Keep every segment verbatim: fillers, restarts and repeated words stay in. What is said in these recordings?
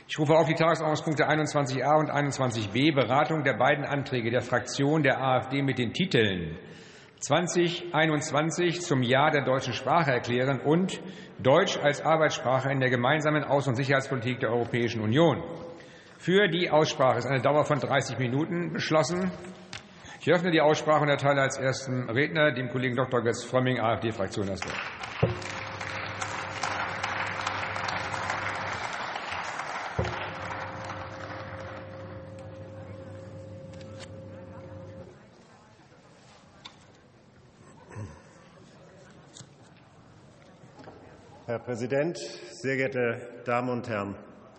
Ich rufe auf die Tagesordnungspunkte einundzwanzig a und einundzwanzig b, Beratung der beiden Anträge der Fraktion der AfD mit den Titeln zwanzig einundzwanzig zum Jahr der deutschen Sprache erklären und Deutsch als Arbeitssprache in der gemeinsamen Außen- und Sicherheitspolitik der Europäischen Union. Für die Aussprache ist eine Dauer von dreißig Minuten beschlossen. Ich eröffne die Aussprache und erteile als ersten Redner dem Kollegen Doktor Götz Frömming, AfD-Fraktion, das Wort. Herr Präsident, sehr geehrte Damen und Herren!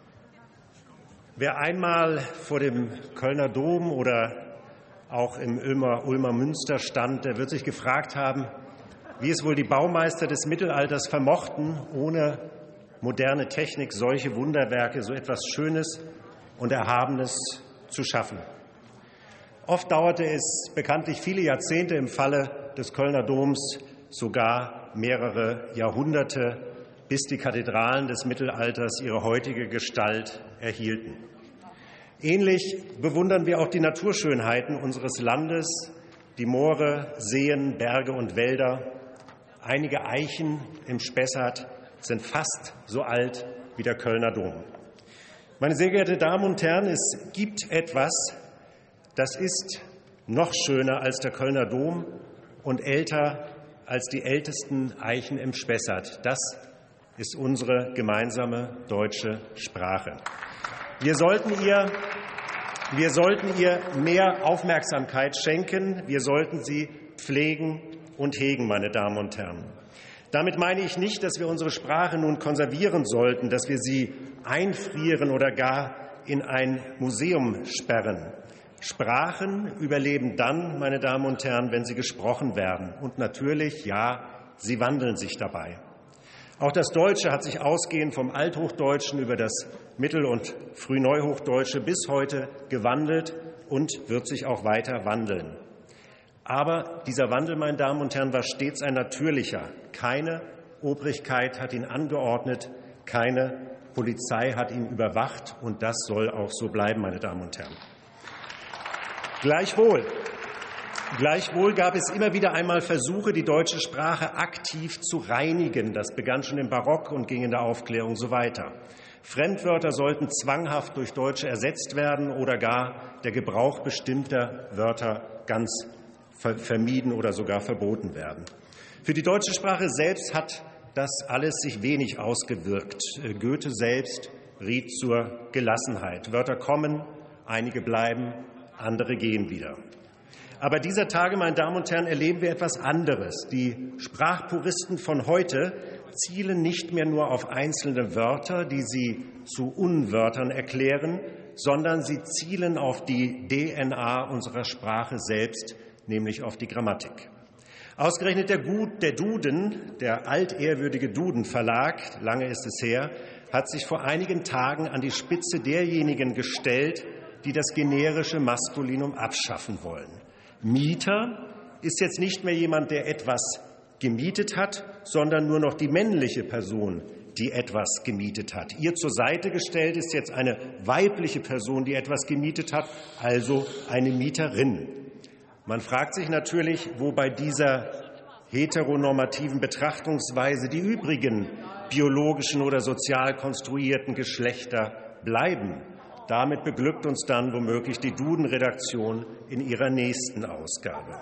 Wer einmal vor dem Kölner Dom oder auch im Ulmer, Ulmer Münster stand, der wird sich gefragt haben, wie es wohl die Baumeister des Mittelalters vermochten, ohne moderne Technik solche Wunderwerke, so etwas Schönes und Erhabenes zu schaffen. Oft dauerte es bekanntlich viele Jahrzehnte, im Falle des Kölner Doms sogar mehrere Jahrhunderte, bis die Kathedralen des Mittelalters ihre heutige Gestalt erhielten. Ähnlich bewundern wir auch die Naturschönheiten unseres Landes, die Moore, Seen, Berge und Wälder. Einige Eichen im Spessart sind fast so alt wie der Kölner Dom. Meine sehr geehrten Damen und Herren, es gibt etwas, das ist noch schöner als der Kölner Dom und älter als die ältesten Eichen im Spessart. Das ist unsere gemeinsame deutsche Sprache. Wir sollten ihr, wir sollten ihr mehr Aufmerksamkeit schenken. Wir sollten sie pflegen und hegen, meine Damen und Herren. Damit meine ich nicht, dass wir unsere Sprache nun konservieren sollten, dass wir sie einfrieren oder gar in ein Museum sperren. Sprachen überleben dann, meine Damen und Herren, wenn sie gesprochen werden. Und natürlich, ja, sie wandeln sich dabei. Auch das Deutsche hat sich ausgehend vom Althochdeutschen über das Mittel- und Frühneuhochdeutsche bis heute gewandelt und wird sich auch weiter wandeln. Aber dieser Wandel, meine Damen und Herren, war stets ein natürlicher. Keine Obrigkeit hat ihn angeordnet, keine Polizei hat ihn überwacht, und das soll auch so bleiben, meine Damen und Herren. Gleichwohl, gleichwohl gab es immer wieder einmal Versuche, die deutsche Sprache aktiv zu reinigen. Das begann schon im Barock und ging in der Aufklärung so weiter. Fremdwörter sollten zwanghaft durch Deutsche ersetzt werden oder gar der Gebrauch bestimmter Wörter ganz vermieden oder sogar verboten werden. Für die deutsche Sprache selbst hat das alles sich wenig ausgewirkt. Goethe selbst riet zur Gelassenheit. Wörter kommen, einige bleiben, andere gehen wieder. Aber dieser Tage, meine Damen und Herren, erleben wir etwas anderes. Die Sprachpuristen von heute zielen nicht mehr nur auf einzelne Wörter, die sie zu Unwörtern erklären, sondern sie zielen auf die D N A unserer Sprache selbst, nämlich auf die Grammatik. Ausgerechnet der, Gut, der Duden, der altehrwürdige Duden-Verlag, lange ist es her, hat sich vor einigen Tagen an die Spitze derjenigen gestellt, die das generische Maskulinum abschaffen wollen. Mieter ist jetzt nicht mehr jemand, der etwas gemietet hat, sondern nur noch die männliche Person, die etwas gemietet hat. Ihr zur Seite gestellt ist jetzt eine weibliche Person, die etwas gemietet hat, also eine Mieterin. Man fragt sich natürlich, wo bei dieser heteronormativen Betrachtungsweise die übrigen biologischen oder sozial konstruierten Geschlechter bleiben. Damit beglückt uns dann womöglich die Duden-Redaktion in ihrer nächsten Ausgabe.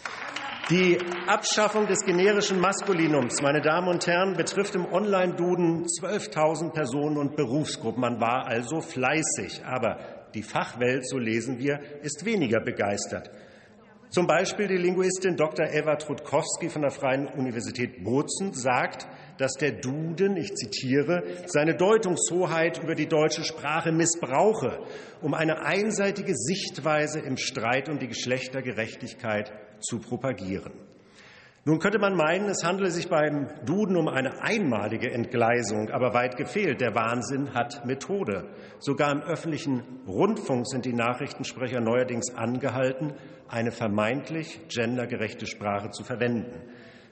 Die Abschaffung des generischen Maskulinums, meine Damen und Herren, betrifft im Online-Duden zwölftausend Personen und Berufsgruppen. Man war also fleißig. Aber die Fachwelt, so lesen wir, ist weniger begeistert. Zum Beispiel die Linguistin Doktor Eva Trudkowski von der Freien Universität Bozen sagt, dass der Duden, ich zitiere, seine Deutungshoheit über die deutsche Sprache missbrauche, um eine einseitige Sichtweise im Streit um die Geschlechtergerechtigkeit zu propagieren. Nun könnte man meinen, es handele sich beim Duden um eine einmalige Entgleisung, aber weit gefehlt. Der Wahnsinn hat Methode. Sogar im öffentlichen Rundfunk sind die Nachrichtensprecher neuerdings angehalten, eine vermeintlich gendergerechte Sprache zu verwenden.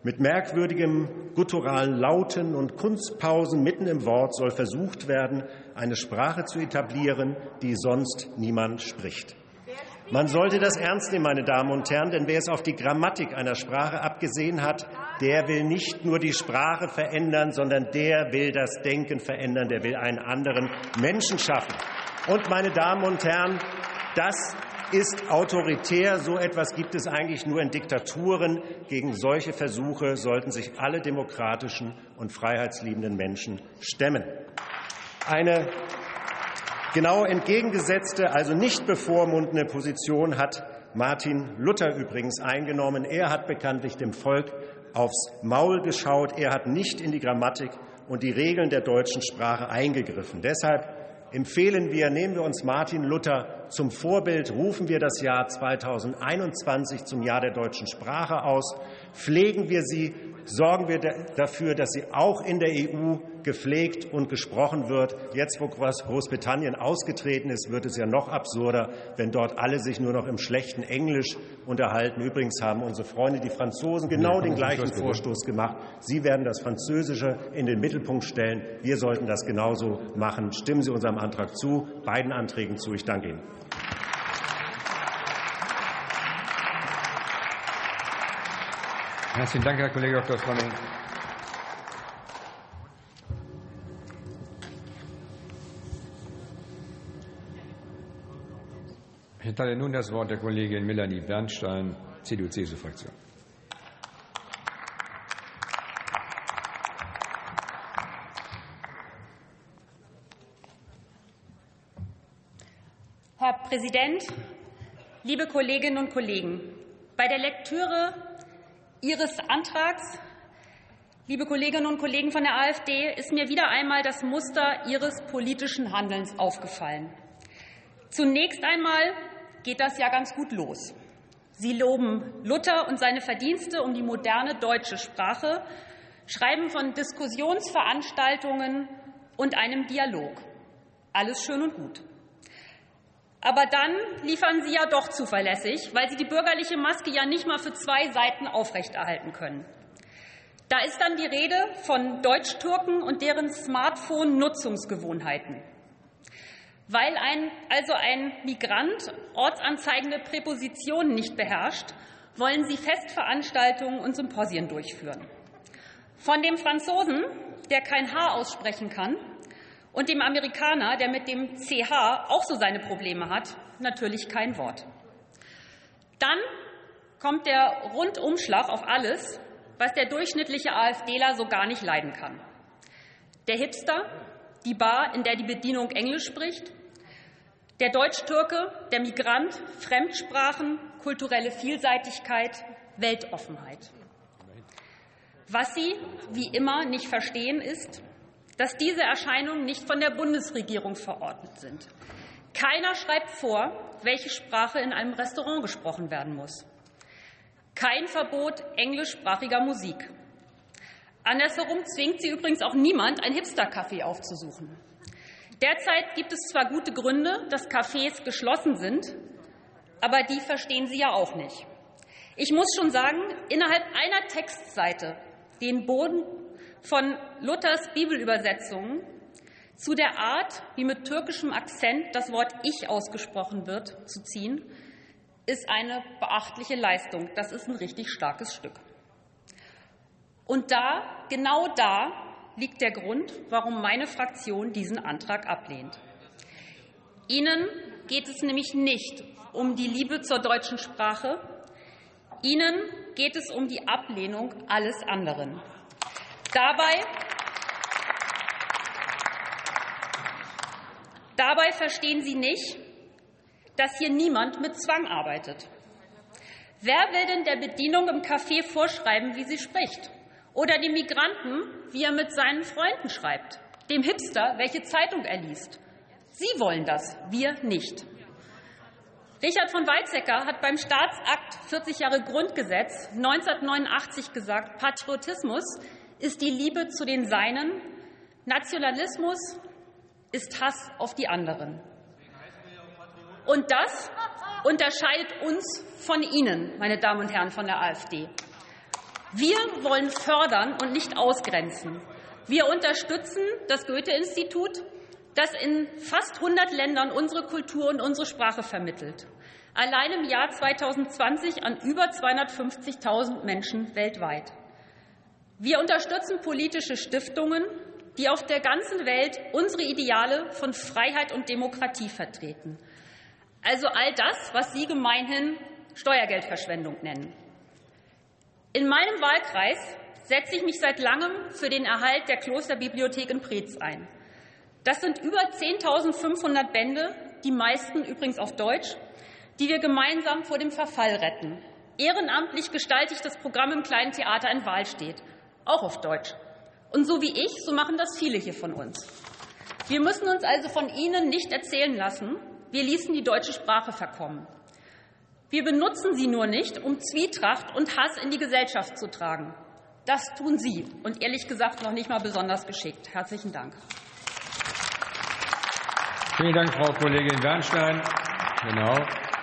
Mit merkwürdigem gutturalen Lauten und Kunstpausen mitten im Wort soll versucht werden, eine Sprache zu etablieren, die sonst niemand spricht. Man sollte das ernst nehmen, meine Damen und Herren, denn wer es auf die Grammatik einer Sprache abgesehen hat, der will nicht nur die Sprache verändern, sondern der will das Denken verändern, der will einen anderen Menschen schaffen. Und, meine Damen und Herren, das ist autoritär. So etwas gibt es eigentlich nur in Diktaturen. Gegen solche Versuche sollten sich alle demokratischen und freiheitsliebenden Menschen stemmen. Eine genau entgegengesetzte, also nicht bevormundende Position hat Martin Luther übrigens eingenommen. Er hat bekanntlich dem Volk aufs Maul geschaut. Er hat nicht in die Grammatik und die Regeln der deutschen Sprache eingegriffen. Deshalb empfehlen wir, nehmen wir uns Martin Luther zum Vorbild, rufen wir das Jahr zweitausendeinundzwanzig zum Jahr der deutschen Sprache aus, pflegen wir sie, sorgen wir dafür, dass sie auch in der E U gepflegt und gesprochen wird. Jetzt, wo Großbritannien ausgetreten ist, wird es ja noch absurder, wenn dort alle sich nur noch im schlechten Englisch unterhalten. Übrigens haben unsere Freunde, die Franzosen, genau den gleichen Vorstoß gemacht. Sie werden das Französische in den Mittelpunkt stellen. Wir sollten das genauso machen. Stimmen Sie unserem Antrag zu, beiden Anträgen zu. Ich danke Ihnen. Herzlichen Dank, Herr Kollege Doktor Fromming. Ich erteile nun das Wort der Kollegin Melanie Bernstein, C D U C S U-Fraktion. Herr Präsident, liebe Kolleginnen und Kollegen! Bei der Lektüre Ihres Antrags, liebe Kolleginnen und Kollegen von der AfD, ist mir wieder einmal das Muster Ihres politischen Handelns aufgefallen. Zunächst einmal geht das ja ganz gut los. Sie loben Luther und seine Verdienste um die moderne deutsche Sprache, schreiben von Diskussionsveranstaltungen und einem Dialog. Alles schön und gut. Aber dann liefern Sie ja doch zuverlässig, weil Sie die bürgerliche Maske ja nicht mal für zwei Seiten aufrechterhalten können. Da ist dann die Rede von Deutschtürken und deren Smartphone-Nutzungsgewohnheiten. Weil ein, also ein Migrant ortsanzeigende Präpositionen nicht beherrscht, wollen Sie Festveranstaltungen und Symposien durchführen. Von dem Franzosen, der kein H aussprechen kann, und dem Amerikaner, der mit dem C H auch so seine Probleme hat, natürlich kein Wort. Dann kommt der Rundumschlag auf alles, was der durchschnittliche AfDler so gar nicht leiden kann. Der Hipster, die Bar, in der die Bedienung Englisch spricht, der Deutschtürke, der Migrant, Fremdsprachen, kulturelle Vielseitigkeit, Weltoffenheit. Was Sie, wie immer, nicht verstehen, ist, dass diese Erscheinungen nicht von der Bundesregierung verordnet sind. Keiner schreibt vor, welche Sprache in einem Restaurant gesprochen werden muss. Kein Verbot englischsprachiger Musik. Andersherum zwingt sie übrigens auch niemand, ein Hipster-Café aufzusuchen. Derzeit gibt es zwar gute Gründe, dass Cafés geschlossen sind, aber die verstehen Sie ja auch nicht. Ich muss schon sagen, innerhalb einer Textseite den Boden von Luthers Bibelübersetzungen zu der Art, wie mit türkischem Akzent das Wort Ich ausgesprochen wird, zu ziehen, ist eine beachtliche Leistung. Das ist ein richtig starkes Stück. Und da, genau da, liegt der Grund, warum meine Fraktion diesen Antrag ablehnt. Ihnen geht es nämlich nicht um die Liebe zur deutschen Sprache. Ihnen geht es um die Ablehnung alles anderen. Dabei, dabei verstehen Sie nicht, dass hier niemand mit Zwang arbeitet. Wer will denn der Bedienung im Café vorschreiben, wie sie spricht? Oder dem Migranten, wie er mit seinen Freunden schreibt? Dem Hipster, welche Zeitung er liest? Sie wollen das, wir nicht. Richard von Weizsäcker hat beim Staatsakt vierzig Jahre Grundgesetz neunzehnhundertneunundachtzig gesagt, Patriotismus ist die Liebe zu den Seinen, Nationalismus ist Hass auf die anderen. Und das unterscheidet uns von Ihnen, meine Damen und Herren von der AfD. Wir wollen fördern und nicht ausgrenzen. Wir unterstützen das Goethe-Institut, das in fast hundert Ländern unsere Kultur und unsere Sprache vermittelt. Allein im Jahr zweitausendzwanzig an über zweihundertfünfzigtausend Menschen weltweit. Wir unterstützen politische Stiftungen, die auf der ganzen Welt unsere Ideale von Freiheit und Demokratie vertreten. Also all das, was Sie gemeinhin Steuergeldverschwendung nennen. In meinem Wahlkreis setze ich mich seit langem für den Erhalt der Klosterbibliothek in Preetz ein. Das sind über zehntausendfünfhundert Bände, die meisten übrigens auf Deutsch, die wir gemeinsam vor dem Verfall retten. Ehrenamtlich gestalte ich das Programm im Kleinen Theater in Wahlstedt, auch auf Deutsch. Und so wie ich, so machen das viele hier von uns. Wir müssen uns also von Ihnen nicht erzählen lassen, wir ließen die deutsche Sprache verkommen. Wir benutzen sie nur nicht, um Zwietracht und Hass in die Gesellschaft zu tragen. Das tun Sie und ehrlich gesagt noch nicht mal besonders geschickt. Herzlichen Dank. Vielen Dank, Frau Kollegin Bernstein. Genau.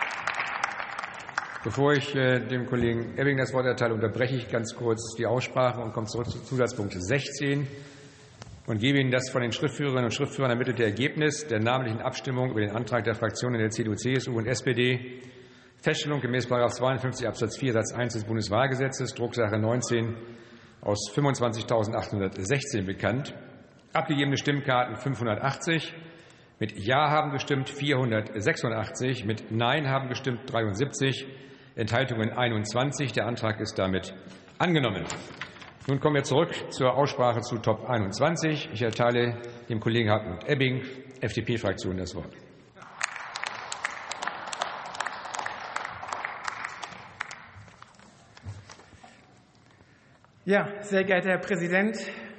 Bevor ich äh, dem Kollegen Ebbing das Wort erteile, unterbreche ich ganz kurz die Aussprache und komme zurück zu Zusatzpunkt sechzehn und gebe Ihnen das von den Schriftführerinnen und Schriftführern ermittelte Ergebnis der namentlichen Abstimmung über den Antrag der Fraktionen der C D U, C S U und S P D. Feststellung gemäß Paragraph zweiundfünfzig Absatz vier Satz eins des Bundeswahlgesetzes, Drucksache neunzehn aus fünfundzwanzigtausendzachthundertsechzehn bekannt. Abgegebene Stimmkarten fünfhundertachtzig. Mit Ja haben gestimmt vierhundertsechsundachtzig, mit Nein haben gestimmt dreiundsiebzig, Enthaltungen einundzwanzig. Der Antrag ist damit angenommen. Nun kommen wir zurück zur Aussprache zu Top einundzwanzig. Ich erteile dem Kollegen Hartmut Ebbing, F D P-Fraktion, das Wort. Ja, sehr geehrter Herr Präsident,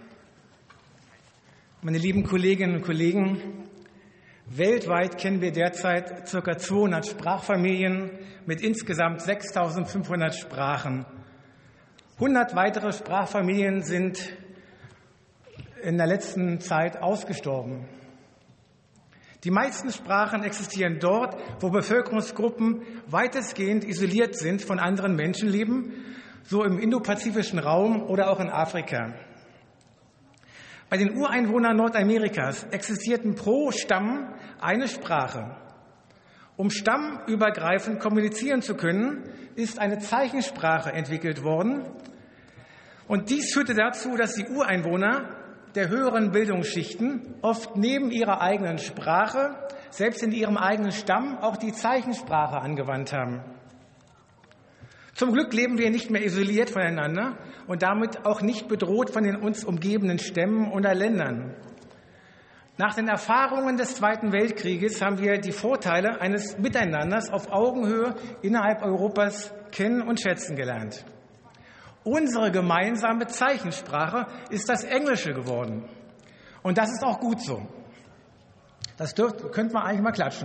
meine lieben Kolleginnen und Kollegen! Weltweit kennen wir derzeit ca. zweihundert Sprachfamilien mit insgesamt sechstausendfünfhundert Sprachen. hundert weitere Sprachfamilien sind in der letzten Zeit ausgestorben. Die meisten Sprachen existieren dort, wo Bevölkerungsgruppen weitestgehend isoliert sind von anderen Menschenleben, so im indopazifischen Raum oder auch in Afrika. Bei den Ureinwohnern Nordamerikas existierten pro Stamm eine Sprache. Um stammübergreifend kommunizieren zu können, ist eine Zeichensprache entwickelt worden. Und dies führte dazu, dass die Ureinwohner der höheren Bildungsschichten oft neben ihrer eigenen Sprache, selbst in ihrem eigenen Stamm, auch die Zeichensprache angewandt haben. Zum Glück leben wir nicht mehr isoliert voneinander und damit auch nicht bedroht von den uns umgebenden Stämmen oder Ländern. Nach den Erfahrungen des Zweiten Weltkrieges haben wir die Vorteile eines Miteinanders auf Augenhöhe innerhalb Europas kennen und schätzen gelernt. Unsere gemeinsame Zeichensprache ist das Englische geworden. Und das ist auch gut so. Das dürft, könnte man eigentlich mal klatschen.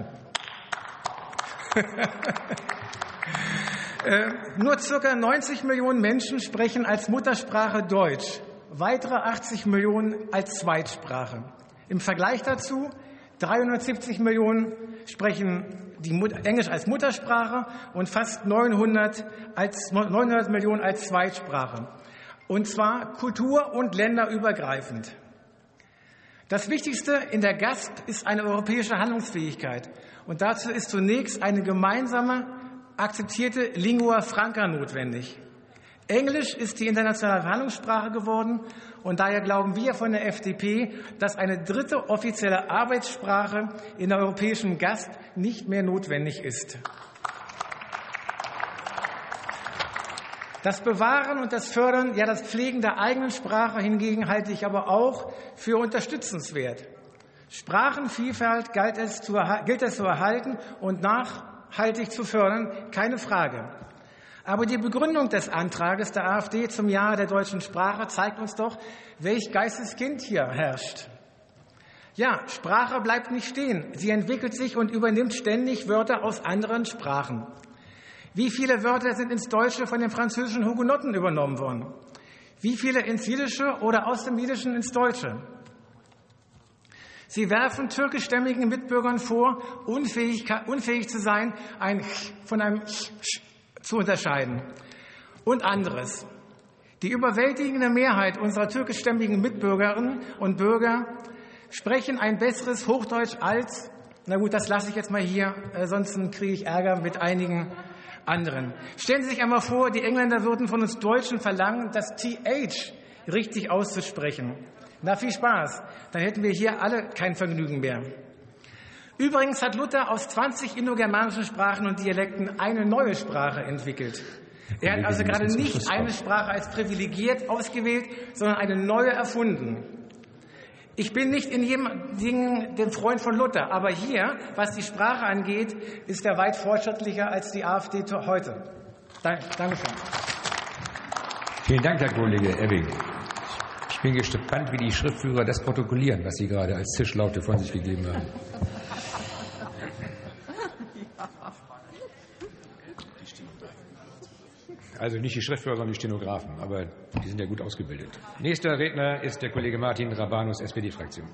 Äh, nur ca. neunzig Millionen Menschen sprechen als Muttersprache Deutsch, weitere achtzig Millionen als Zweitsprache. Im Vergleich dazu, dreihundertsiebzig Millionen sprechen die Mut- Englisch als Muttersprache und fast neunhundert, als, neunhundert Millionen als Zweitsprache. Und zwar kultur- und länderübergreifend. Das Wichtigste in der G A S P ist eine europäische Handlungsfähigkeit. Und dazu ist zunächst eine gemeinsame akzeptierte Lingua Franca notwendig. Englisch ist die internationale Verhandlungssprache geworden und daher glauben wir von der F D P, dass eine dritte offizielle Arbeitssprache in der europäischen G A S P nicht mehr notwendig ist. Das Bewahren und das Fördern, ja das Pflegen der eigenen Sprache hingegen halte ich aber auch für unterstützenswert. Sprachenvielfalt gilt es zu, gilt es zu erhalten und nachhaltig zu fördern, keine Frage. Aber die Begründung des Antrages der AfD zum Jahr der deutschen Sprache zeigt uns doch, welch Geisteskind hier herrscht. Ja, Sprache bleibt nicht stehen. Sie entwickelt sich und übernimmt ständig Wörter aus anderen Sprachen. Wie viele Wörter sind ins Deutsche von den französischen Hugenotten übernommen worden? Wie viele ins Jiddische oder aus dem Jiddischen ins Deutsche? Sie werfen türkischstämmigen Mitbürgern vor, unfähig, unfähig zu sein, ein von einem zu unterscheiden. Und anderes. Die überwältigende Mehrheit unserer türkischstämmigen Mitbürgerinnen und Bürger sprechen ein besseres Hochdeutsch als, na gut, das lasse ich jetzt mal hier, äh, sonst kriege ich Ärger mit einigen anderen. Stellen Sie sich einmal vor, die Engländer würden von uns Deutschen verlangen, das T H richtig auszusprechen. Na, viel Spaß. Dann hätten wir hier alle kein Vergnügen mehr. Übrigens hat Luther aus zwanzig indogermanischen Sprachen und Dialekten eine neue Sprache entwickelt. Er hat also gerade nicht eine Sprache als privilegiert ausgewählt, sondern eine neue erfunden. Ich bin nicht in jedem Ding der Freund von Luther, aber hier, was die Sprache angeht, ist er weit fortschrittlicher als die AfD heute. Dankeschön. Vielen Dank, Herr Kollege Ebbing. Ich bin gespannt, wie die Schriftführer das protokollieren, was Sie gerade als Zischlaute von sich gegeben haben. Also nicht die Schriftführer, sondern die Stenografen, aber die sind ja gut ausgebildet. Nächster Redner ist der Kollege Martin Rabanus, S P D-Fraktion.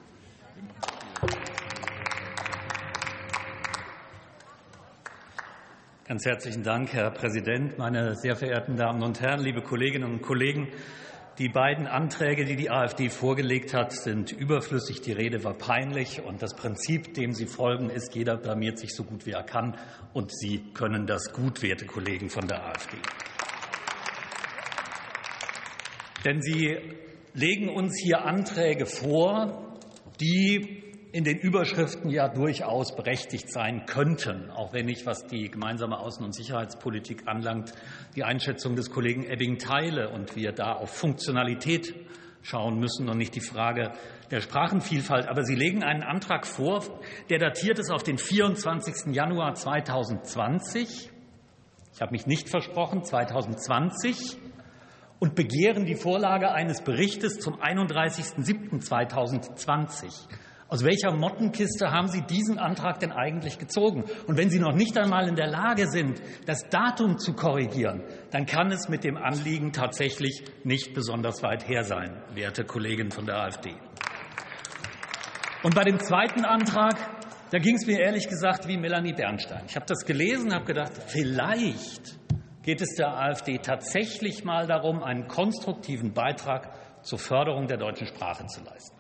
Ganz herzlichen Dank, Herr Präsident, meine sehr verehrten Damen und Herren, liebe Kolleginnen und Kollegen. Die beiden Anträge, die die AfD vorgelegt hat, sind überflüssig. Die Rede war peinlich. Und das Prinzip, dem sie folgen, ist, jeder blamiert sich so gut wie er kann. Und Sie können das gut, werte Kollegen von der AfD. Denn Sie legen uns hier Anträge vor, die in den Überschriften ja durchaus berechtigt sein könnten, auch wenn ich, was die gemeinsame Außen- und Sicherheitspolitik anlangt, die Einschätzung des Kollegen Ebbing teile und wir da auf Funktionalität schauen müssen und nicht die Frage der Sprachenvielfalt. Aber Sie legen einen Antrag vor, der datiert ist auf den vierundzwanzigsten Januar zweitausendzwanzig. Ich habe mich nicht versprochen, zweitausendzwanzig. Und begehren die Vorlage eines Berichtes zum einunddreißigsten siebten zweitausendzwanzig. Aus welcher Mottenkiste haben Sie diesen Antrag denn eigentlich gezogen? Und wenn Sie noch nicht einmal in der Lage sind, das Datum zu korrigieren, dann kann es mit dem Anliegen tatsächlich nicht besonders weit her sein, werte Kollegen von der AfD. Und bei dem zweiten Antrag, da ging es mir ehrlich gesagt wie Melanie Bernstein. Ich habe das gelesen, habe gedacht, vielleicht geht es der AfD tatsächlich mal darum, einen konstruktiven Beitrag zur Förderung der deutschen Sprache zu leisten.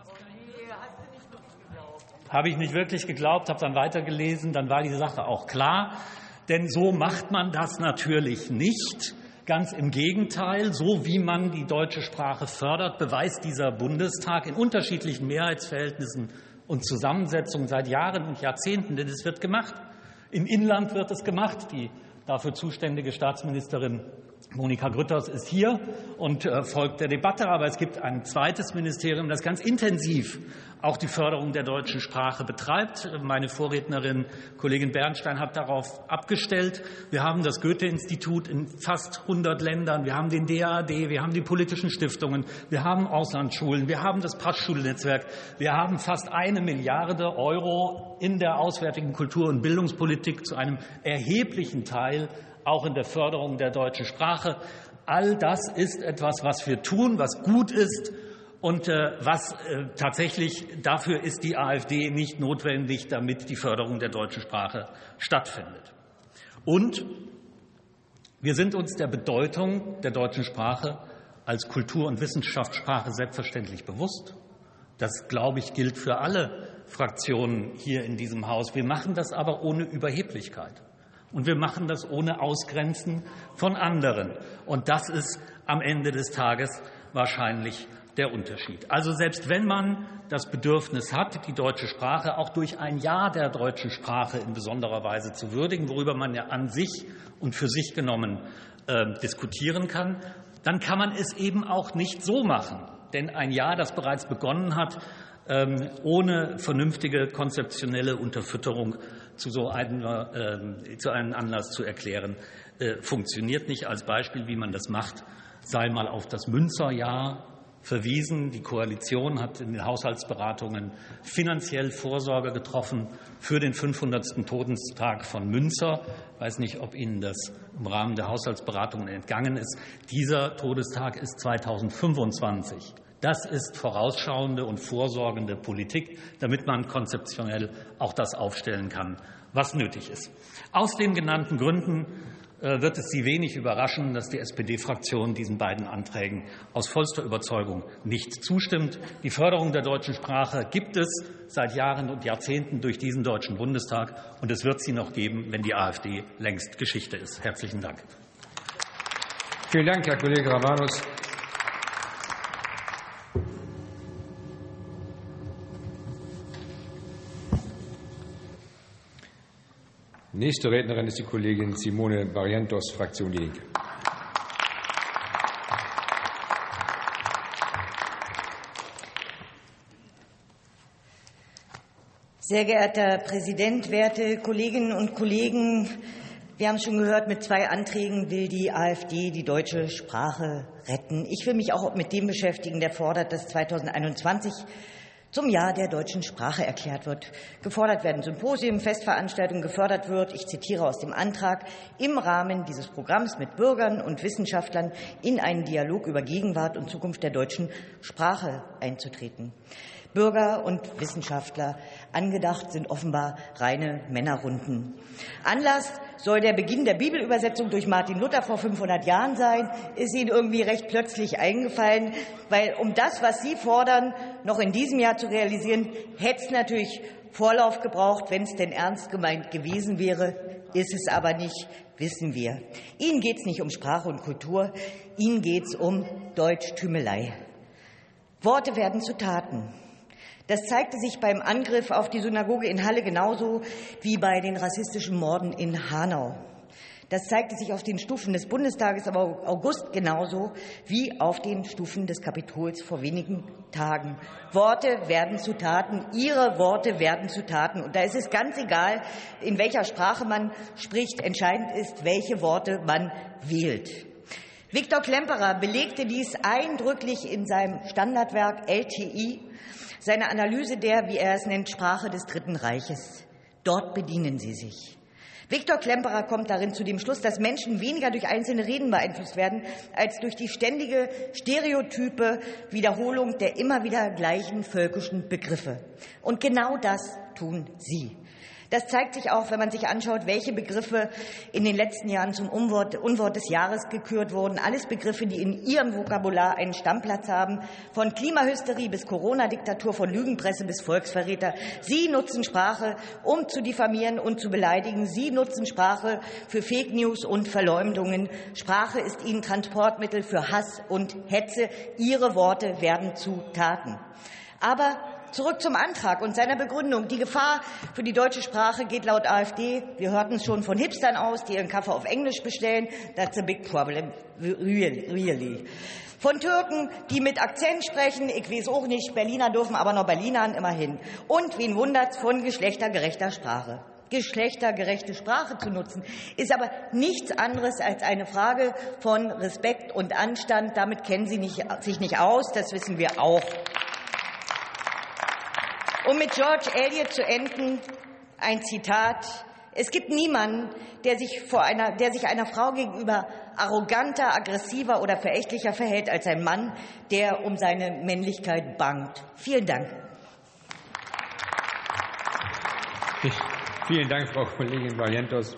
Habe ich nicht wirklich geglaubt, habe dann weitergelesen, dann war die Sache auch klar. Denn so macht man das natürlich nicht. Ganz im Gegenteil, so wie man die deutsche Sprache fördert, beweist dieser Bundestag in unterschiedlichen Mehrheitsverhältnissen und Zusammensetzungen seit Jahren und Jahrzehnten, denn es wird gemacht. Im Inland wird es gemacht. Die dafür zuständige Staatsministerin Monika Grütters ist hier und äh, folgt der Debatte. Aber es gibt ein zweites Ministerium, das ganz intensiv auch die Förderung der deutschen Sprache betreibt. Meine Vorrednerin, Kollegin Bernstein, hat darauf abgestellt. Wir haben das Goethe-Institut in fast hundert Ländern. Wir haben den D A A D, wir haben die politischen Stiftungen, wir haben Auslandsschulen, wir haben das Passschulnetzwerk. Wir haben fast eine Milliarde Euro in der auswärtigen Kultur- und Bildungspolitik, zu einem erheblichen Teil auch in der Förderung der deutschen Sprache. All das ist etwas, was wir tun, was gut ist und äh, was äh, tatsächlich dafür ist die AfD nicht notwendig, damit die Förderung der deutschen Sprache stattfindet. Und wir sind uns der Bedeutung der deutschen Sprache als Kultur- und Wissenschaftssprache selbstverständlich bewusst. Das, glaube ich, gilt für alle Fraktionen hier in diesem Haus. Wir machen das aber ohne Überheblichkeit. Und wir machen das ohne Ausgrenzen von anderen. Und das ist am Ende des Tages wahrscheinlich der Unterschied. Also selbst wenn man das Bedürfnis hat, die deutsche Sprache auch durch ein Jahr der deutschen Sprache in besonderer Weise zu würdigen, worüber man ja an sich und für sich genommen äh, diskutieren kann, dann kann man es eben auch nicht so machen. Denn ein Jahr, das bereits begonnen hat, ähm, ohne vernünftige konzeptionelle Unterfütterung zu so einem, äh, zu einem Anlass zu erklären, äh, funktioniert nicht. Als Beispiel, wie man das macht, sei mal auf das Münzerjahr verwiesen. Die Koalition hat in den Haushaltsberatungen finanziell Vorsorge getroffen für den fünfhundertsten Todestag von Münzer. Ich weiß nicht, ob Ihnen das im Rahmen der Haushaltsberatungen entgangen ist. Dieser Todestag ist zweitausendfünfundzwanzig. Das ist vorausschauende und vorsorgende Politik, damit man konzeptionell auch das aufstellen kann, was nötig ist. Aus den genannten Gründen wird es Sie wenig überraschen, dass die S P D-Fraktion diesen beiden Anträgen aus vollster Überzeugung nicht zustimmt. Die Förderung der deutschen Sprache gibt es seit Jahren und Jahrzehnten durch diesen Deutschen Bundestag, und es wird sie noch geben, wenn die AfD längst Geschichte ist. Herzlichen Dank. Vielen Dank, Herr Kollege Ravanus. Nächste Rednerin ist die Kollegin Simone Barrientos, Fraktion Die Linke. Sehr geehrter Herr Präsident, werte Kolleginnen und Kollegen! Wir haben es schon gehört, mit zwei Anträgen will die AfD die deutsche Sprache retten. Ich will mich auch mit dem beschäftigen, der fordert, dass zweitausendeinundzwanzig zum Jahr der deutschen Sprache erklärt wird. Gefordert werden Symposien, Festveranstaltungen, gefördert wird, ich zitiere aus dem Antrag, im Rahmen dieses Programms mit Bürgern und Wissenschaftlern in einen Dialog über Gegenwart und Zukunft der deutschen Sprache einzutreten. Bürger und Wissenschaftler. Angedacht sind offenbar reine Männerrunden. Anlass soll der Beginn der Bibelübersetzung durch Martin Luther vor fünfhundert Jahren sein. Ist Ihnen irgendwie recht plötzlich eingefallen, weil um das, was Sie fordern, noch in diesem Jahr zu realisieren, hätte es natürlich Vorlauf gebraucht, wenn es denn ernst gemeint gewesen wäre. Ist es aber nicht, wissen wir. Ihnen geht es nicht um Sprache und Kultur, Ihnen geht es um Deutschtümelei. Worte werden zu Taten. Das zeigte sich beim Angriff auf die Synagoge in Halle genauso wie bei den rassistischen Morden in Hanau. Das zeigte sich auf den Stufen des Bundestages im August genauso wie auf den Stufen des Kapitols vor wenigen Tagen. Worte werden zu Taten, Ihre Worte werden zu Taten. Und da ist es ganz egal, in welcher Sprache man spricht. Entscheidend ist, welche Worte man wählt. Viktor Klemperer belegte dies eindrücklich in seinem Standardwerk L T I, seine Analyse der, wie er es nennt, Sprache des Dritten Reiches. Dort bedienen sie sich. Viktor Klemperer kommt darin zu dem Schluss, dass Menschen weniger durch einzelne Reden beeinflusst werden, als durch die ständige stereotype Wiederholung der immer wieder gleichen völkischen Begriffe. Und genau das tun sie. Das zeigt sich auch, wenn man sich anschaut, welche Begriffe in den letzten Jahren zum Unwort, Unwort des Jahres gekürt wurden. Alles Begriffe, die in ihrem Vokabular einen Stammplatz haben. Von Klimahysterie bis Corona-Diktatur, von Lügenpresse bis Volksverräter. Sie nutzen Sprache, um zu diffamieren und zu beleidigen. Sie nutzen Sprache für Fake News und Verleumdungen. Sprache ist ihnen Transportmittel für Hass und Hetze. Ihre Worte werden zu Taten. Aber zurück zum Antrag und seiner Begründung. Die Gefahr für die deutsche Sprache geht laut AfD, wir hörten es schon, von Hipstern aus, die ihren Kaffee auf Englisch bestellen. That's a big problem, really. Von Türken, die mit Akzent sprechen, ich weiß auch nicht, Berliner dürfen aber noch Berlinern immerhin. Und, wen wundert's, von geschlechtergerechter Sprache. Geschlechtergerechte Sprache zu nutzen, ist aber nichts anderes als eine Frage von Respekt und Anstand. Damit kennen Sie nicht, sich nicht aus, das wissen wir auch. Um mit George Eliot zu enden, ein Zitat. Es gibt niemanden, der sich, vor einer, der sich einer Frau gegenüber arroganter, aggressiver oder verächtlicher verhält als ein Mann, der um seine Männlichkeit bangt. Vielen Dank. Vielen Dank, Frau Kollegin Barrientos.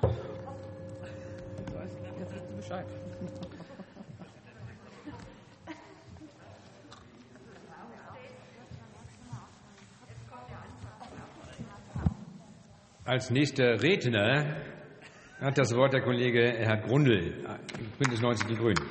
Als nächster Redner hat das Wort der Kollege Herr Grundel, Bündnis neunzig Die Grünen.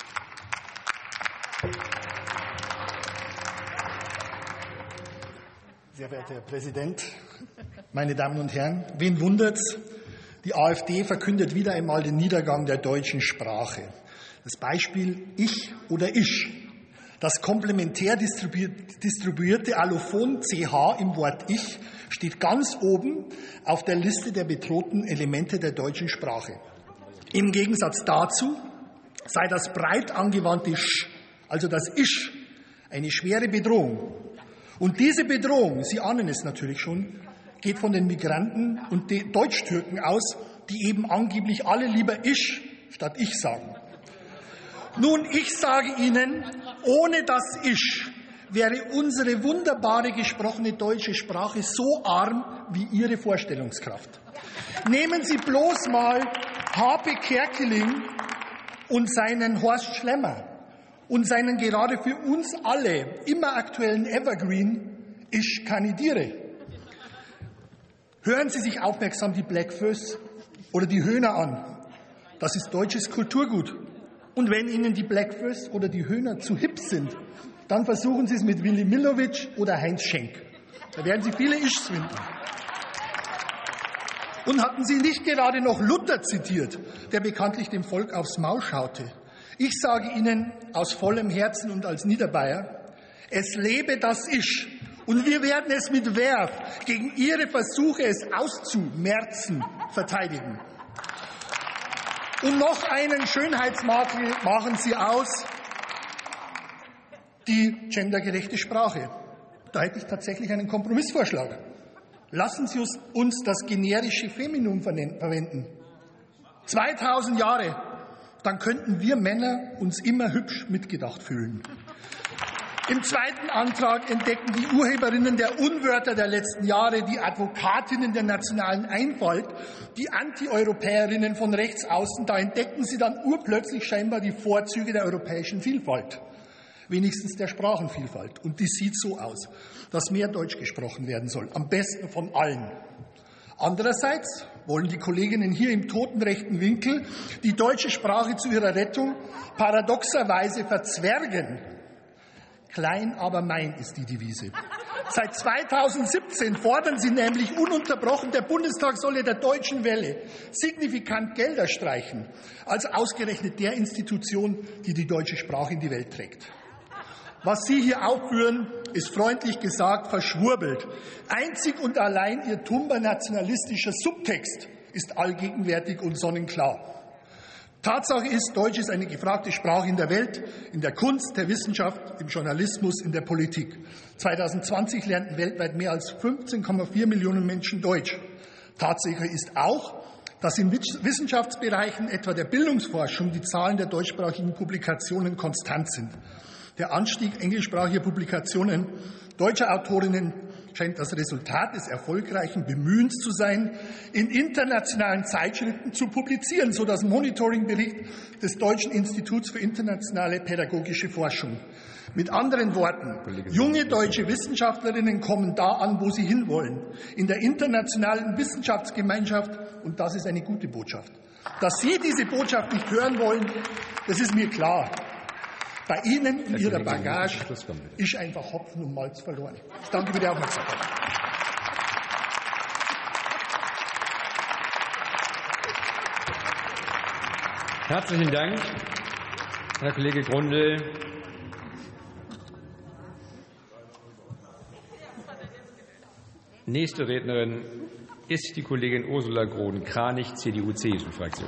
Sehr verehrter Herr Präsident, meine Damen und Herren, wen wundert's? Die AfD verkündet wieder einmal den Niedergang der deutschen Sprache. Das Beispiel Ich oder Ich. Das komplementär distribuierte Allophon C H im Wort Ich steht ganz oben auf der Liste der bedrohten Elemente der deutschen Sprache. Im Gegensatz dazu sei das breit angewandte Sch, also das Ich, eine schwere Bedrohung. Und diese Bedrohung, Sie ahnen es natürlich schon, geht von den Migranten und den Deutschtürken aus, die eben angeblich alle lieber Ich statt Ich sagen. Nun, ich sage Ihnen, Ohne das Ich wäre unsere wunderbare gesprochene deutsche Sprache so arm wie Ihre Vorstellungskraft. Nehmen Sie bloß mal Harpe Kerkeling und seinen Horst Schlemmer und seinen gerade für uns alle immer aktuellen Evergreen Ich kandidiere. Hören Sie sich aufmerksam die Blackfoes oder die Höhner an. Das ist deutsches Kulturgut. Und wenn Ihnen die Blackfoes oder die Höhner zu hip sind, dann versuchen Sie es mit Willy Millowitsch oder Heinz Schenk. Da werden Sie viele Ischs finden. Und hatten Sie nicht gerade noch Luther zitiert, der bekanntlich dem Volk aufs Maul schaute? Ich sage Ihnen aus vollem Herzen und als Niederbayer, es lebe das Ich. Und wir werden es mit Werf gegen Ihre Versuche, es auszumerzen, verteidigen. Und noch einen Schönheitsmakel machen Sie aus, die gendergerechte Sprache. Da hätte ich tatsächlich einen Kompromissvorschlag. Lassen Sie uns das generische Feminum verwenden. zweitausend Jahre, dann könnten wir Männer uns immer hübsch mitgedacht fühlen. Im zweiten Antrag entdecken die Urheberinnen der Unwörter der letzten Jahre, die Advokatinnen der nationalen Einfalt, die Antieuropäerinnen von rechts außen, da entdecken sie dann urplötzlich scheinbar die Vorzüge der europäischen Vielfalt, wenigstens der Sprachenvielfalt. Und die sieht so aus, dass mehr Deutsch gesprochen werden soll, am besten von allen. Andererseits wollen die Kolleginnen hier im toten rechten Winkel die deutsche Sprache zu ihrer Rettung paradoxerweise verzwergen. Klein, aber mein ist die Devise. Seit zweitausendsiebzehn fordern Sie nämlich ununterbrochen, der Bundestag solle der Deutschen Welle signifikant Gelder streichen, also ausgerechnet der Institution, die die deutsche Sprache in die Welt trägt. Was Sie hier aufführen, ist freundlich gesagt verschwurbelt. Einzig und allein Ihr tumber nationalistischer Subtext ist allgegenwärtig und sonnenklar. Tatsache ist, Deutsch ist eine gefragte Sprache in der Welt, in der Kunst, der Wissenschaft, im Journalismus, in der Politik. zweitausendzwanzig lernten weltweit mehr als fünfzehn Komma vier Millionen Menschen Deutsch. Tatsache ist auch, dass in Wissenschaftsbereichen, etwa der Bildungsforschung, die Zahlen der deutschsprachigen Publikationen konstant sind. Der Anstieg englischsprachiger Publikationen deutscher Autorinnen scheint das Resultat des erfolgreichen Bemühens zu sein, in internationalen Zeitschriften zu publizieren, so das Monitoringbericht des Deutschen Instituts für internationale pädagogische Forschung. Mit anderen Worten, junge deutsche Wissenschaftlerinnen kommen da an, wo sie hinwollen, in der internationalen Wissenschaftsgemeinschaft, und das ist eine gute Botschaft. Dass Sie diese Botschaft nicht hören wollen, das ist mir klar. Bei Ihnen in Ihrer Bagage ist einfach Hopfen und Malz verloren. Ich danke für die Aufmerksamkeit. Herzlichen Dank, Herr Kollege Grundel. Nächste Rednerin ist die Kollegin Ursula Groden-Kranich, C D U-C S U-Fraktion.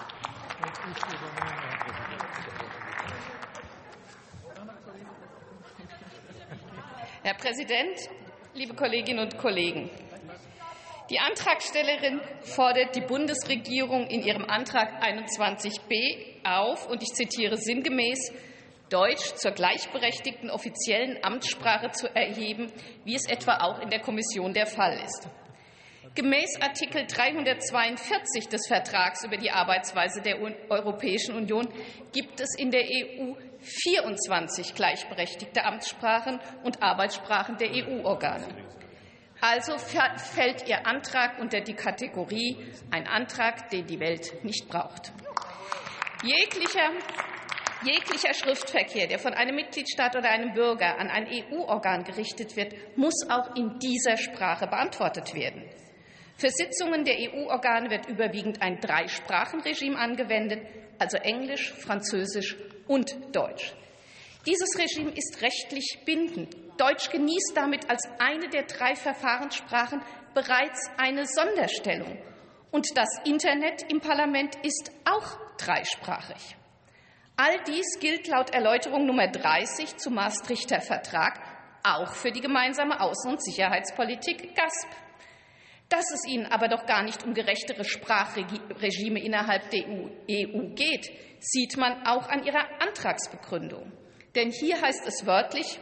Herr Präsident, liebe Kolleginnen und Kollegen! Die Antragstellerin fordert die Bundesregierung in ihrem Antrag einundzwanzig b auf, und ich zitiere sinngemäß, Deutsch zur gleichberechtigten offiziellen Amtssprache zu erheben, wie es etwa auch in der Kommission der Fall ist. Gemäß Artikel dreihundertzweiundvierzig des Vertrags über die Arbeitsweise der Europäischen Union gibt es in der E U vierundzwanzig gleichberechtigte Amtssprachen und Arbeitssprachen der E U-Organe. Also fällt Ihr Antrag unter die Kategorie ein Antrag, den die Welt nicht braucht. Jeglicher, jeglicher Schriftverkehr, der von einem Mitgliedstaat oder einem Bürger an ein E U-Organ gerichtet wird, muss auch in dieser Sprache beantwortet werden. Für Sitzungen der E U-Organe wird überwiegend ein Dreisprachenregime angewendet, also Englisch, Französisch und Deutsch. Dieses Regime ist rechtlich bindend. Deutsch genießt damit als eine der drei Verfahrenssprachen bereits eine Sonderstellung. Und das Internet im Parlament ist auch dreisprachig. All dies gilt laut Erläuterung Nummer dreißig zum Maastrichter Vertrag auch für die gemeinsame Außen- und Sicherheitspolitik G A S P. Dass es Ihnen aber doch gar nicht um gerechtere Sprachregime innerhalb der E U geht, sieht man auch an Ihrer Antragsbegründung. Denn hier heißt es wörtlich,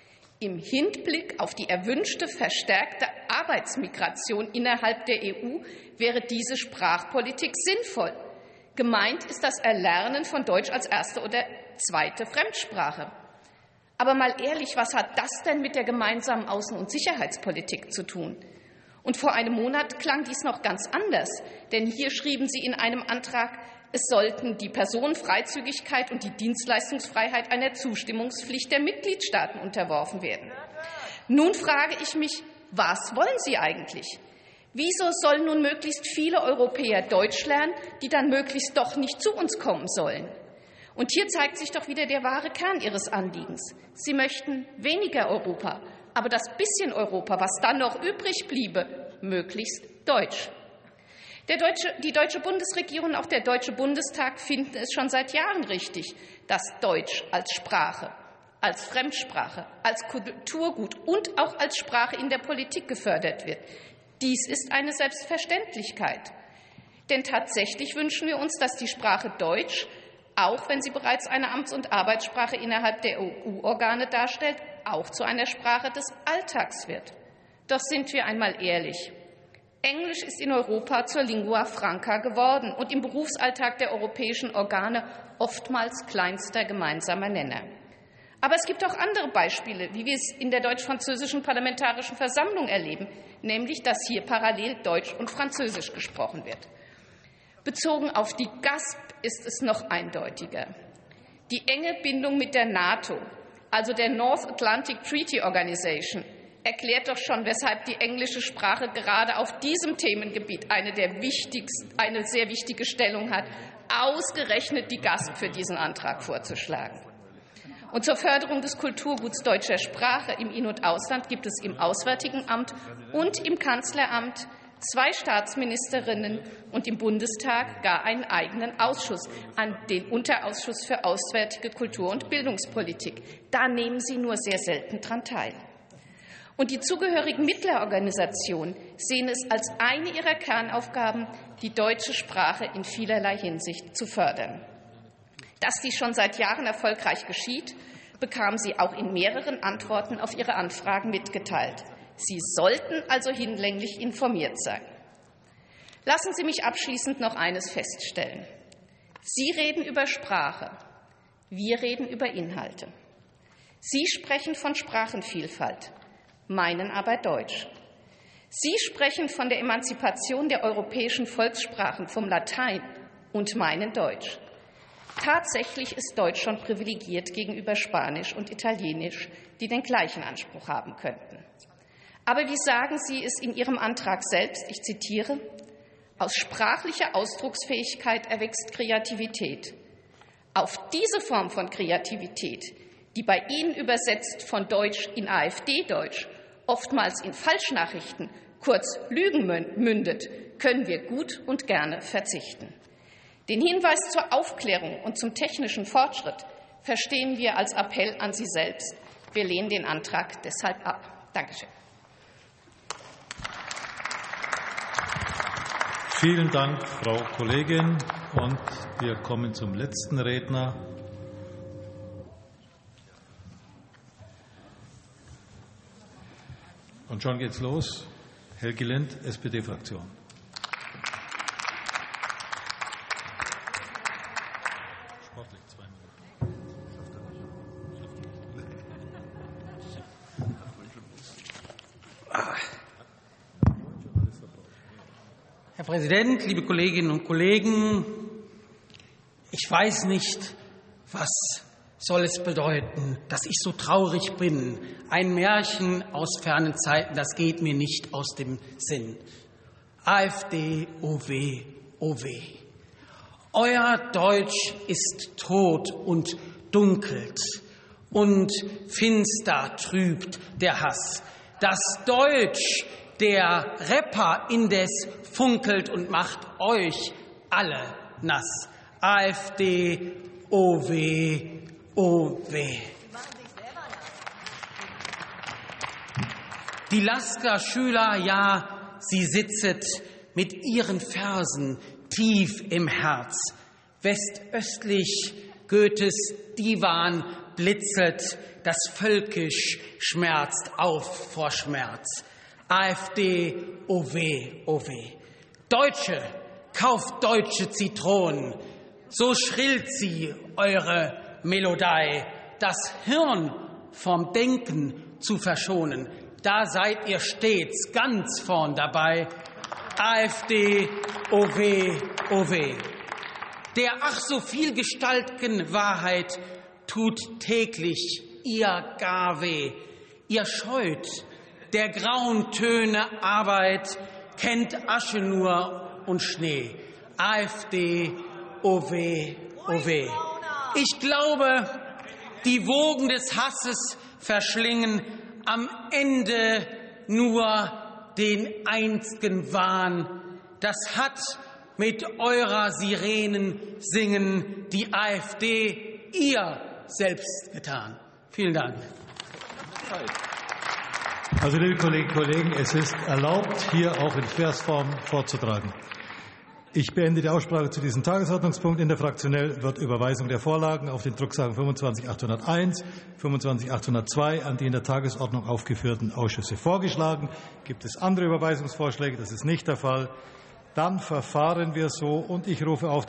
im Hinblick auf die erwünschte verstärkte Arbeitsmigration innerhalb der E U wäre diese Sprachpolitik sinnvoll. Gemeint ist das Erlernen von Deutsch als erste oder zweite Fremdsprache. Aber mal ehrlich, was hat das denn mit der gemeinsamen Außen- und Sicherheitspolitik zu tun? Und vor einem Monat klang dies noch ganz anders, denn hier schrieben Sie in einem Antrag, es sollten die Personenfreizügigkeit und die Dienstleistungsfreiheit einer Zustimmungspflicht der Mitgliedstaaten unterworfen werden. Nun frage ich mich, was wollen Sie eigentlich? Wieso sollen nun möglichst viele Europäer Deutsch lernen, die dann möglichst doch nicht zu uns kommen sollen? Und hier zeigt sich doch wieder der wahre Kern Ihres Anliegens. Sie möchten weniger Europa, aber das bisschen Europa, was dann noch übrig bliebe, möglichst deutsch. Der Deutsche, die deutsche Bundesregierung und auch der Deutsche Bundestag finden es schon seit Jahren richtig, dass Deutsch als Sprache, als Fremdsprache, als Kulturgut und auch als Sprache in der Politik gefördert wird. Dies ist eine Selbstverständlichkeit. Denn tatsächlich wünschen wir uns, dass die Sprache Deutsch, auch wenn sie bereits eine Amts- und Arbeitssprache innerhalb der E U-Organe darstellt, auch zu einer Sprache des Alltags wird. Doch sind wir einmal ehrlich. Englisch ist in Europa zur Lingua Franca geworden und im Berufsalltag der europäischen Organe oftmals kleinster gemeinsamer Nenner. Aber es gibt auch andere Beispiele, wie wir es in der deutsch-französischen Parlamentarischen Versammlung erleben, nämlich, dass hier parallel Deutsch und Französisch gesprochen wird. Bezogen auf die G A S P ist es noch eindeutiger. Die enge Bindung mit der NATO, also der North Atlantic Treaty Organization, erklärt doch schon, weshalb die englische Sprache gerade auf diesem Themengebiet eine, der wichtigsten, eine sehr wichtige Stellung hat, ausgerechnet die G A S P für diesen Antrag vorzuschlagen. Und zur Förderung des Kulturguts deutscher Sprache im In- und Ausland gibt es im Auswärtigen Amt und im Kanzleramt zwei Staatsministerinnen und im Bundestag gar einen eigenen Ausschuss, an den Unterausschuss für Auswärtige Kultur- und Bildungspolitik. Da nehmen Sie nur sehr selten daran teil. Und die zugehörigen Mittlerorganisationen sehen es als eine ihrer Kernaufgaben, die deutsche Sprache in vielerlei Hinsicht zu fördern. Dass dies schon seit Jahren erfolgreich geschieht, bekamen Sie auch in mehreren Antworten auf Ihre Anfragen mitgeteilt. Sie sollten also hinlänglich informiert sein. Lassen Sie mich abschließend noch eines feststellen. Sie reden über Sprache, wir reden über Inhalte. Sie sprechen von Sprachenvielfalt, meinen aber Deutsch. Sie sprechen von der Emanzipation der europäischen Volkssprachen vom Latein und meinen Deutsch. Tatsächlich ist Deutsch schon privilegiert gegenüber Spanisch und Italienisch, die den gleichen Anspruch haben könnten. Aber wie sagen Sie es in Ihrem Antrag selbst? Ich zitiere: Aus sprachlicher Ausdrucksfähigkeit erwächst Kreativität. Auf diese Form von Kreativität, die bei Ihnen übersetzt von Deutsch in AfD-Deutsch, oftmals in Falschnachrichten, kurz Lügen mündet, können wir gut und gerne verzichten. Den Hinweis zur Aufklärung und zum technischen Fortschritt verstehen wir als Appell an Sie selbst. Wir lehnen den Antrag deshalb ab. Dankeschön. Vielen Dank, Frau Kollegin. Und wir kommen zum letzten Redner. Und schon geht's los. Helgi Lind, S P D-Fraktion. Herr Präsident, liebe Kolleginnen und Kollegen! Ich weiß nicht, was soll es bedeuten, dass ich so traurig bin. Ein Märchen aus fernen Zeiten, das geht mir nicht aus dem Sinn. AfD, oh weh, oh weh. Euer Deutsch ist tot und dunkelt und finster trübt der Hass. Das Deutsch der Rapper indes funkelt und macht euch alle nass. AfD, oh weh, oh weh. Die Lasker-Schüler, ja, sie sitzet mit ihren Versen tief im Herz. Westöstlich Goethes Divan blitzet, das völkisch schmerzt auf vor Schmerz. AfD, oh weh, oh weh. Deutsche, kauft deutsche Zitronen, so schrillt sie eure Melodei. Das Hirn vom Denken zu verschonen, da seid ihr stets ganz vorn dabei. AfD, oh weh, oh weh. Der ach so vielgestaltigen Wahrheit tut täglich ihr gar weh. Ihr scheut der grauen Töne Arbeit, kennt Asche nur und Schnee. AfD, oh weh, oh weh. Ich glaube, die Wogen des Hasses verschlingen am Ende nur den einzigen Wahn. Das hat mit eurer Sirenen singen die AfD ihr selbst getan. Vielen Dank. Also, liebe Kolleginnen und Kollegen, es ist erlaubt, hier auch in Versform vorzutragen. Ich beende die Aussprache zu diesem Tagesordnungspunkt. Interfraktionell wird Überweisung der Vorlagen auf den Drucksachen fünfundzwanzig achthunderteins, fünfundzwanzig achthundertzwei an die in der Tagesordnung aufgeführten Ausschüsse vorgeschlagen. Gibt es andere Überweisungsvorschläge? Das ist nicht der Fall. Dann verfahren wir so, und ich rufe auf